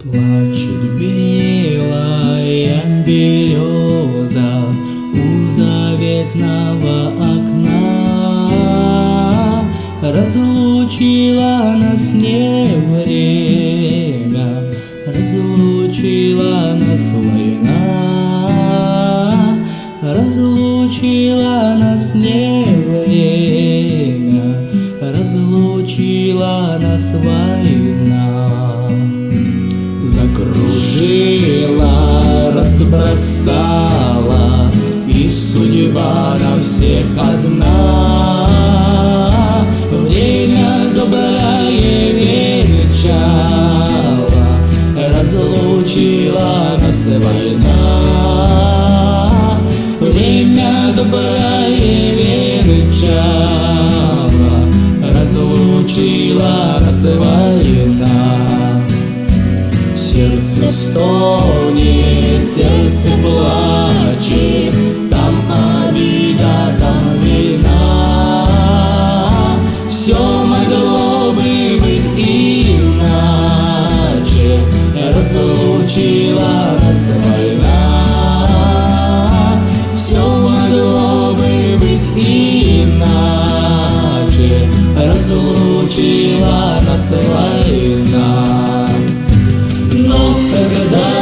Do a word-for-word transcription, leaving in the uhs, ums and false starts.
Плачет белая береза у заветного окна. Разлучила нас не время, разлучила нас война. Разлучила нас не время, разлучила нас война. Закружила, разбросала, и судьба на всех одна. Время доброе венчало, разлучила нас война. Время доброе венчало, разлучила нас война. Сердце стонет, сердце плачет, там обида, там вина. Все могло бы быть иначе, разлучила нас война. Все могло бы быть иначе, разлучила нас война. Но когда